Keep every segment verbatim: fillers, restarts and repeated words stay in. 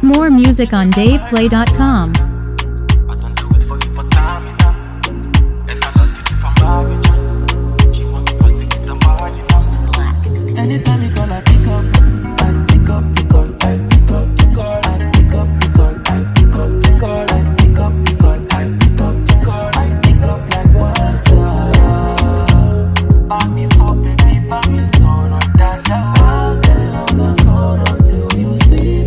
More music on dave play dot com. I don't do it for you for time, you know. And I lost it from Abidjan. She want to party with the body, you know. Anytime you call, I pick up. I pick up, pick up, I pick up, pick up, I pick up, pick up, I pick up, pick up, I pick up, pick up, I pick up, pick up, I pick up like what's up. Buy me for baby, buy me so not that love. I'll stay on the phone until you sleep.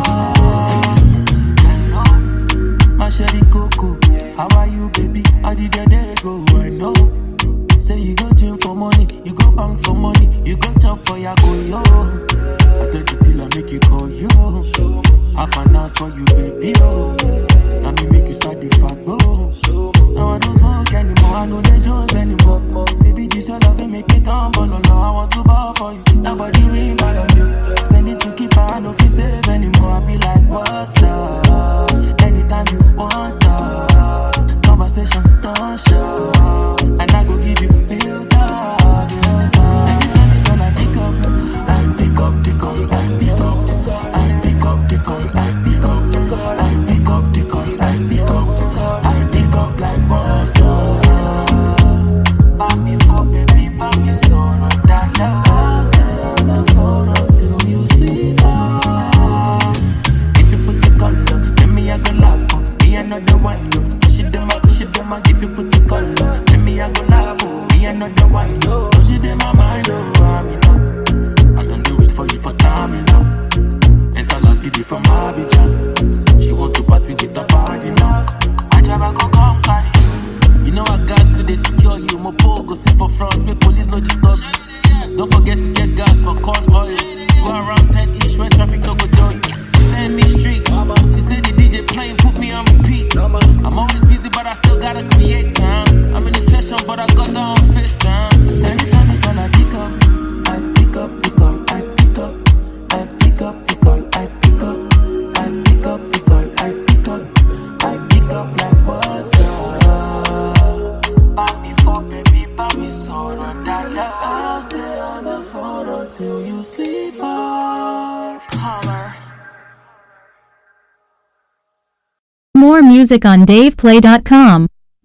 My sherry coco, how are you, baby? How did your day go? I know. Say you go gym for money, you go bank for money, you go top for your go yo. I thought you till I make you call yo. Half an hour for you, baby yo. Now me make you start the fuck go. Now I don't smoke anymore, I know they Jones anymore. Baby, this your love, it make me tumble. No, no, I want to bow for you. Nobody ring bad on you. Spend it to keep I know if you save anymore. I be like, what's up? Anytime you want to, conversation don't show. And I go give you real talk, real talk. Anytime you call, I pick up. I pick up the call, I pick up. I pick up the call, I pick up. I pick up the call, I pick up. I pick up like what's up? Buy me for baby, buy me so not that love. I'll stay on the phone until you sleep off. If you put your color, then me I go lap. Me another one, yo. Push it them up, push it them up. If you put your color, then me I go lap. Me another one, yo. Push it in my mind, oh, I mean, no. I don't do it for you for time, you know. And tell us get it from Abidjan. She want to party with the body, you know. I never go come party. You know I got to they secure you. My pole go sit for France, make police no disturb you. Don't forget to get gas for corn oil. Go around ten each when traffic don't go down you. Send me streaks. She said the D J playing, put me on repeat. I'm always busy, but I still gotta create time. I'm in a session, but I got down face time. Anytime I call, I pick up. I pick up, pick up, I pick up. I pick up, pick up, I pick up. I pick up, pick up, I pick up. I pick up like what's up? Buy me for baby, buy me so not that love. I'll stay on the phone until you sleep off. Color. More music on dave play dot com.